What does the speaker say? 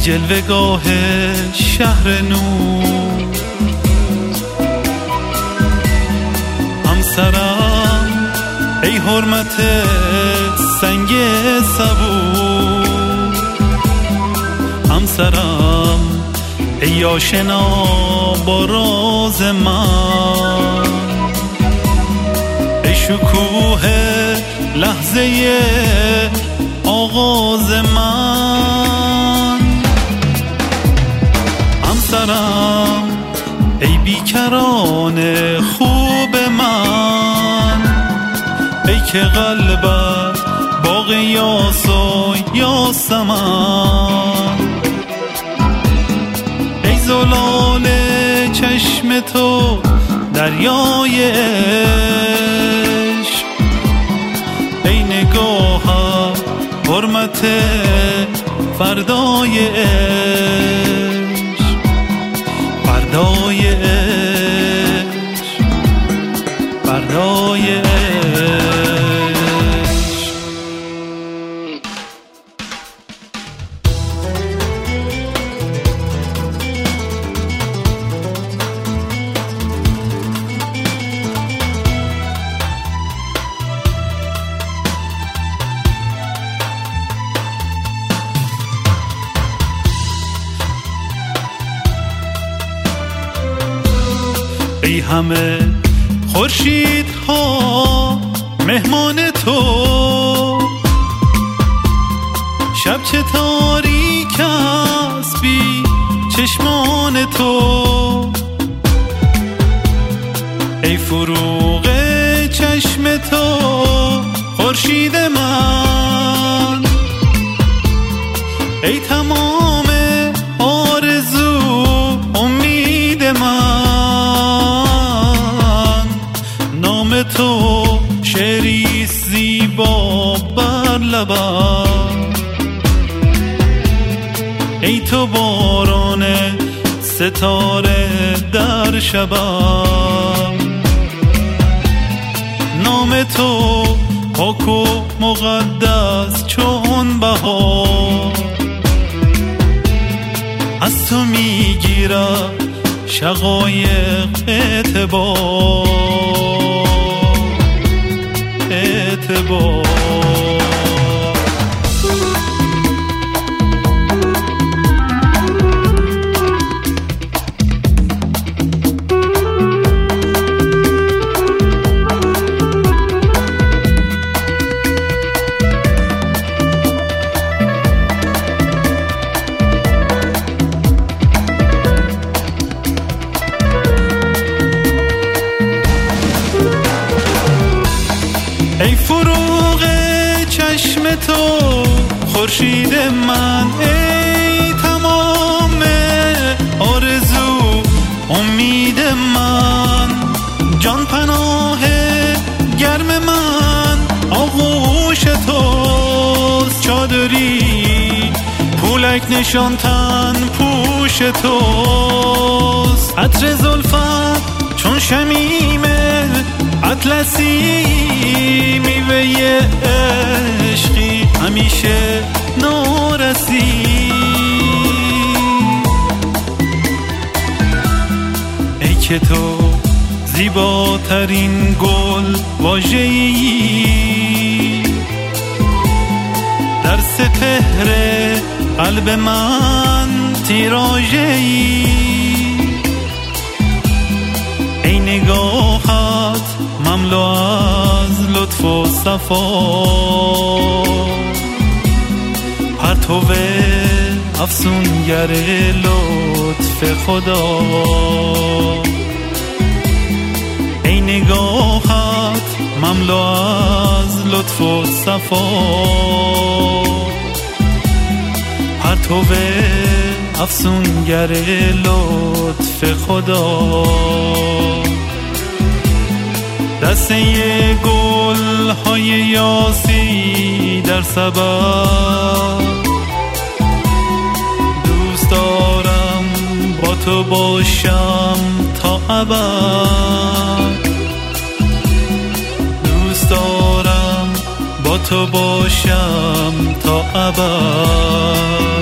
جلوه‌گاه شهر نور. همسرم ای حرمت سنگ صبور، همسرم ای آشنا با راز من، ای شکوه لحظه آغاز من. همسرم ای بیکران خوب من، ای که قلبت باغ یاس و یاسمن، ای زلال چشم تو دریای عشق، ای نگاهم حرمت فردای عشق، فردای عشق، فردای عشق. ای همه خورشیدها مهمان تو، شب چه تاریک است بی چشمان تو، ای فروغ چشم تو خورشید من، ای تمام آرزو امید من، نام تو شعری زیبا بر لبم، ای تو باران ستاره در شبم، نام تو پاک و مقدس چون بهار، از تو میگیرد شقایق اعتبار. ای فروغ چشم تو خورشید من، ای تمام آرزو امید من، جان پناه گرم من آغوش توست، چادری پولک نشان تن پوش توست، عطر زلفت چون شمیم اطلسی، میوه عشقی همیشه نورسی، ای که تو زیباترین گل واژه‌ای، در سپهر قلب من تیراژه‌ای، ای نگاهت مملو از لطف و صفا، پرتو افسونگر لطف خدا، ای نگاهت مملو از لطف و صفا، پرتو افسونگر لطف خدا، دسته گل های یاسی در سبب، دوست دارم با تو باشم تا ابد، دوست دارم با تو باشم تا ابد.